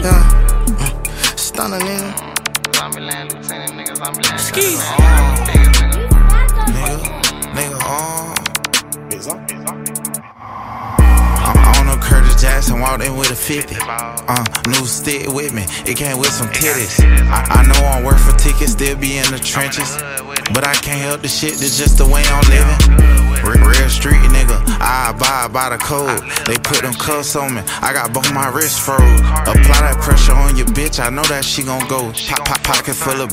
Yeah, stunner nigga. Zombie land, lieutenant nigga, zombie land. Ski. I'm on Curtis Jackson, walked in with a 50. New stick with me, it came with some titties. I know I'm worth for tickets, still be in the trenches. But I can't help the shit, that's just the way I'm living. Real street nigga, I abide by the code. They put them cuffs on me, I got both my wrists froze. Apply that pressure on your bitch, I know that she gon' go. Pocket full of